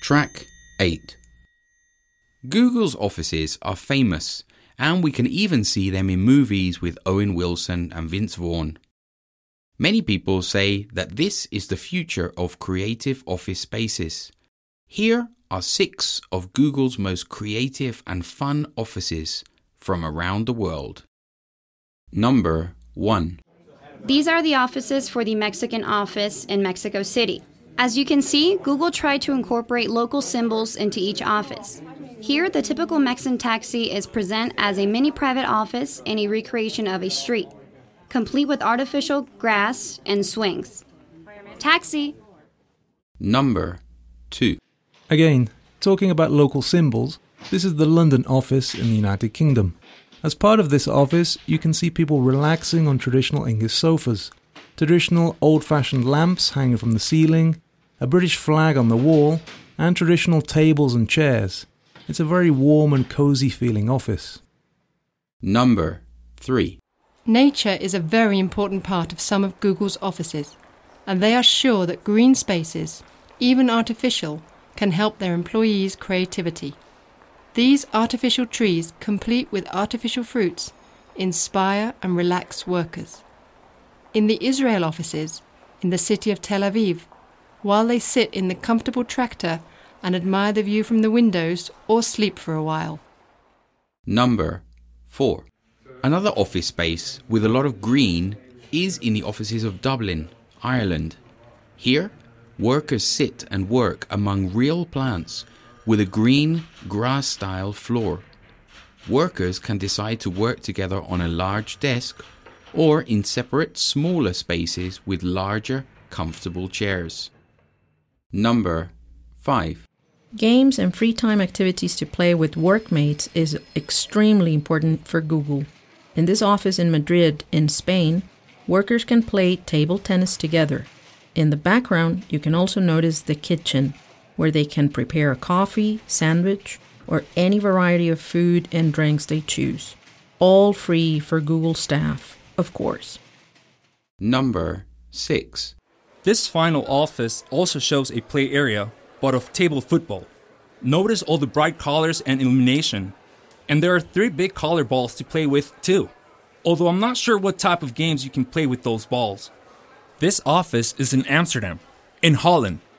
Track 8. Google's offices are famous, and we can even see them in movies with Owen Wilson and Vince Vaughn. Many people say that this is the future of creative office spaces. Here are 6 of Google's most creative and fun offices from around the world. Number 1. These are the offices for the Mexican office in Mexico City. As you can see, Google tried to incorporate local symbols into each office. Here, the typical Mexican taxi is present as a mini private office and a recreation of a street, complete with artificial grass and swings. Taxi! Number 2. Again, talking about local symbols, this is the London office in the United Kingdom. As part of this office, you can see people relaxing on traditional English sofas, traditional old-fashioned lamps hanging from the ceiling, a British flag on the wall, and traditional tables and chairs. It's a very warm and cosy feeling office. Number 3. Nature is a very important part of some of Google's offices, and they are sure that green spaces, even artificial, can help their employees' creativity. These artificial trees, complete with artificial fruits, inspire and relax workers. In the Israel offices, in the city of Tel Aviv, while they sit in the comfortable tractor and admire the view from the windows or sleep for a while. Number 4. Another office space with a lot of green is in the offices of Dublin, Ireland. Here, workers sit and work among real plants with a green, grass-style floor. Workers can decide to work together on a large desk or in separate, smaller spaces with larger, comfortable chairs. Number 5. Games and free time activities to play with workmates is extremely important for Google. In this office in Madrid, in Spain, workers can play table tennis together. In the background, you can also notice the kitchen, where they can prepare a coffee, sandwich, or any variety of food and drinks they choose. All free for Google staff, of course. Number 6. This final office also shows a play area, but of table football. Notice all the bright colors and illumination. And there are 3 big color balls to play with too, although I'm not sure what type of games you can play with those balls. This office is in Amsterdam, in Holland,